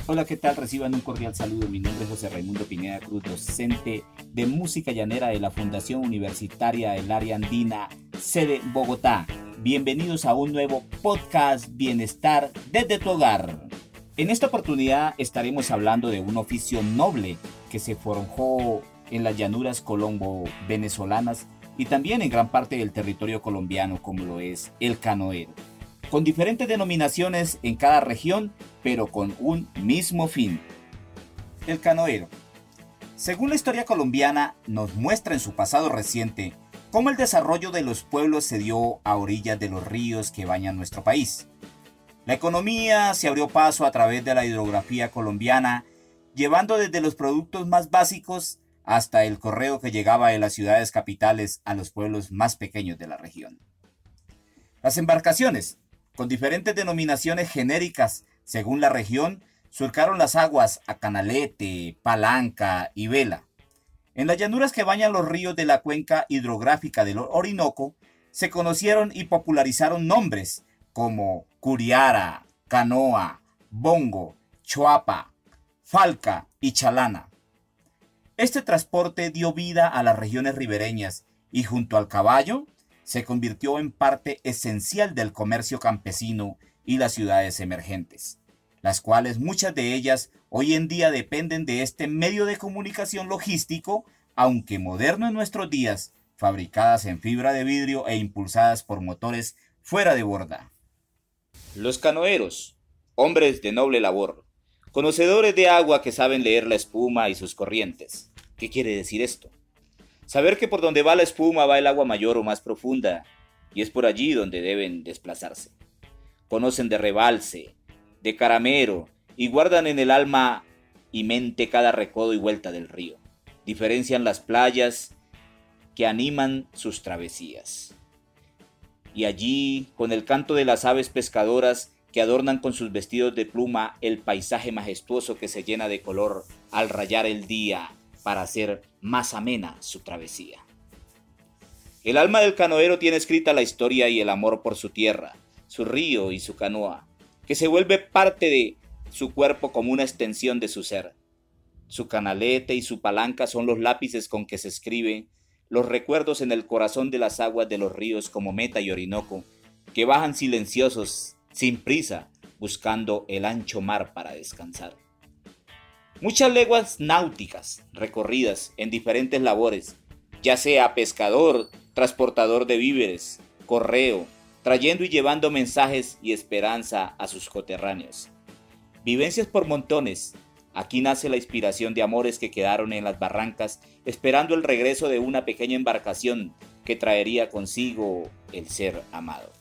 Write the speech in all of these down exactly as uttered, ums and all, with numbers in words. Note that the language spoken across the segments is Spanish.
Hola, ¿qué tal? Reciban un cordial saludo. Mi nombre es José Raimundo Pineda Cruz, docente de música llanera de la Fundación Universitaria del Área Andina, sede Bogotá. Bienvenidos a un nuevo podcast Bienestar desde tu hogar. En esta oportunidad estaremos hablando de un oficio noble que se forjó en las llanuras colombo-venezolanas y también en gran parte del territorio colombiano, como lo es el canoero, con diferentes denominaciones en cada región, pero con un mismo fin. El canoero, según la historia colombiana, nos muestra en su pasado reciente cómo el desarrollo de los pueblos se dio a orillas de los ríos que bañan nuestro país. La economía se abrió paso a través de la hidrografía colombiana, llevando desde los productos más básicos hasta el correo que llegaba de las ciudades capitales a los pueblos más pequeños de la región. Las embarcaciones, con diferentes denominaciones genéricas según la región, surcaron las aguas a canalete, palanca y vela. En las llanuras que bañan los ríos de la cuenca hidrográfica del Orinoco, se conocieron y popularizaron nombres como curiara, canoa, bongo, choapa, falca y chalana. Este transporte dio vida a las regiones ribereñas y junto al caballo se convirtió en parte esencial del comercio campesino y las ciudades emergentes, las cuales muchas de ellas hoy en día dependen de este medio de comunicación logístico, aunque moderno en nuestros días, fabricadas en fibra de vidrio e impulsadas por motores fuera de borda. Los canoeros, hombres de noble labor, conocedores de agua que saben leer la espuma y sus corrientes. ¿Qué quiere decir esto? Saber que por donde va la espuma va el agua mayor o más profunda, y es por allí donde deben desplazarse. Conocen de rebalse, de caramero, y guardan en el alma y mente cada recodo y vuelta del río. Diferencian las playas que animan sus travesías. Y allí, con el canto de las aves pescadoras que adornan con sus vestidos de pluma el paisaje majestuoso que se llena de color al rayar el día para hacer más amena su travesía. El alma del canoero tiene escrita la historia y el amor por su tierra, su río y su canoa, que se vuelve parte de su cuerpo como una extensión de su ser. Su canalete y su palanca son los lápices con que se escriben los recuerdos en el corazón de las aguas de los ríos como Meta y Orinoco, que bajan silenciosos, sin prisa, buscando el ancho mar para descansar. Muchas leguas náuticas recorridas en diferentes labores, ya sea pescador, transportador de víveres, correo, trayendo y llevando mensajes y esperanza a sus coterráneos. Vivencias por montones. Aquí nace la inspiración de amores que quedaron en las barrancas esperando el regreso de una pequeña embarcación que traería consigo el ser amado.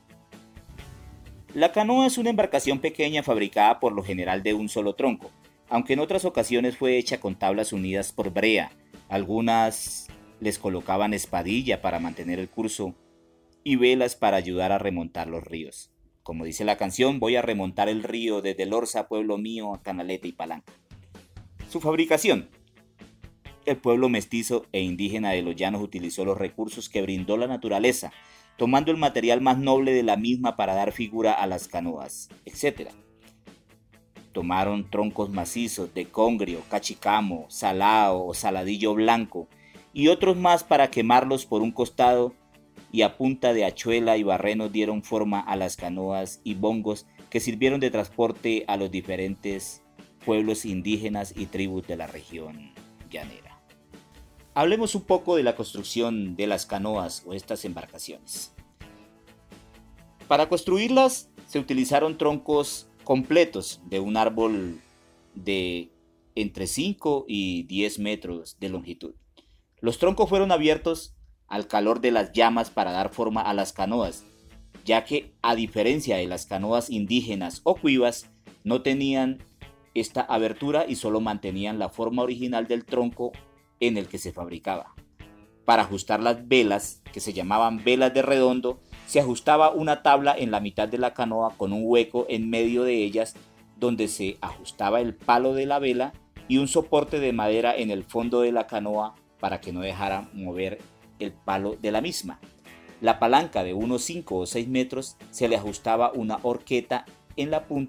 La canoa es una embarcación pequeña fabricada por lo general de un solo tronco, aunque en otras ocasiones fue hecha con tablas unidas por brea. Algunas les colocaban espadilla para mantener el curso y velas para ayudar a remontar los ríos. Como dice la canción, voy a remontar el río desde Lorza, pueblo mío, a canalete y palanca. Su fabricación. El pueblo mestizo e indígena de los llanos utilizó los recursos que brindó la naturaleza, tomando el material más noble de la misma para dar figura a las canoas, etcétera. Tomaron troncos macizos de congrio, cachicamo, salao o saladillo blanco y otros más para quemarlos por un costado, y a punta de hachuela y barrenos dieron forma a las canoas y bongos que sirvieron de transporte a los diferentes pueblos indígenas y tribus de la región llanera. Hablemos un poco de la construcción de las canoas o estas embarcaciones. Para construirlas se utilizaron troncos completos de un árbol de entre cinco y diez metros de longitud. Los troncos fueron abiertos al calor de las llamas para dar forma a las canoas, ya que a diferencia de las canoas indígenas o cuivas, no tenían esta abertura y solo mantenían la forma original del tronco en el que se fabricaba. Para ajustar las velas, que se llamaban velas de redondo, se ajustaba una tabla en la mitad de la canoa con un hueco en medio de ellas donde se ajustaba el palo de la vela y un soporte de madera en el fondo de la canoa para que no dejara mover el palo de la misma. La palanca de unos cinco o seis metros se le ajustaba una horqueta en la punta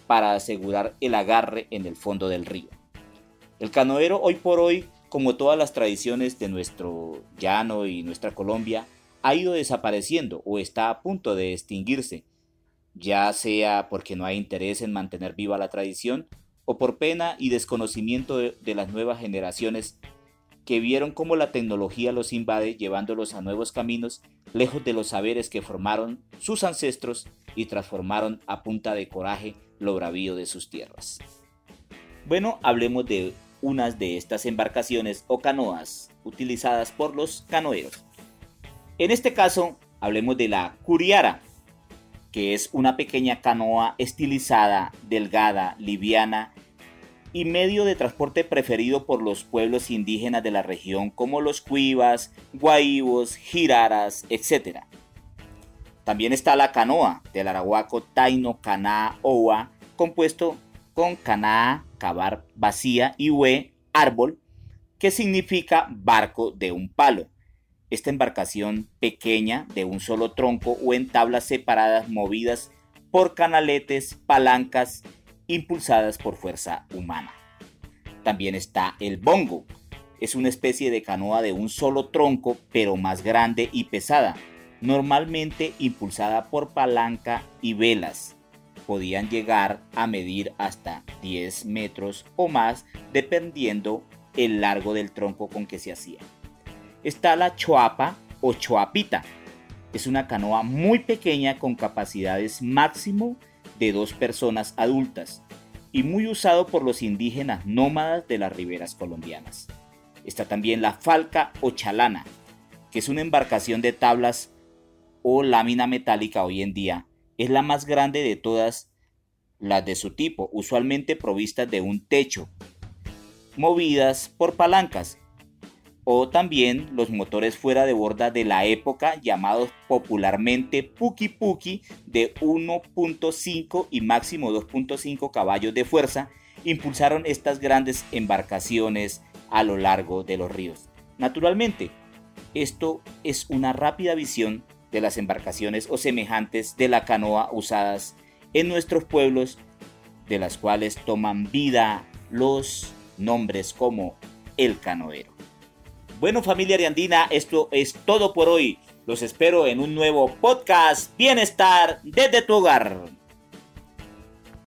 para asegurar el agarre en el fondo del río. El canoero hoy por hoy, como todas las tradiciones de nuestro llano y nuestra Colombia, ha ido desapareciendo o está a punto de extinguirse, ya sea porque no hay interés en mantener viva la tradición o por pena y desconocimiento de, de las nuevas generaciones que vieron cómo la tecnología los invade llevándolos a nuevos caminos lejos de los saberes que formaron sus ancestros y transformaron a punta de coraje lo bravío de sus tierras. Bueno, hablemos de unas de estas embarcaciones o canoas utilizadas por los canoeros. En este caso, hablemos de la curiara, que es una pequeña canoa estilizada, delgada, liviana y medio de transporte preferido por los pueblos indígenas de la región como los cuivas, guaivos, jiraras, etcétera. También está la canoa del arahuaco taino caná owa, compuesto con caná, cavar, vacía y hue, árbol, que significa barco de un palo. Esta embarcación pequeña de un solo tronco o en tablas separadas movidas por canaletes, palancas, impulsadas por fuerza humana. También está el bongo. Es una especie de canoa de un solo tronco, pero más grande y pesada, normalmente impulsada por palanca y velas. Podían llegar a medir hasta diez metros o más, dependiendo el largo del tronco con que se hacía. Está la choapa o choapita. Es una canoa muy pequeña con capacidades máximo de dos personas adultas y muy usado por los indígenas nómadas de las riberas colombianas. Está también la falca o chalana, que es una embarcación de tablas o lámina metálica hoy en día. Es la más grande de todas las de su tipo, usualmente provistas de un techo, movidas por palancas, o también los motores fuera de borda de la época, llamados popularmente puki puki, de uno punto cinco y máximo dos punto cinco caballos de fuerza, impulsaron estas grandes embarcaciones a lo largo de los ríos. Naturalmente, esto es una rápida visión de las embarcaciones o semejantes de la canoa usadas en nuestros pueblos, de las cuales toman vida los nombres como el canoero. Bueno, familia ariandina, esto es todo por hoy. Los espero en un nuevo podcast Bienestar desde tu hogar.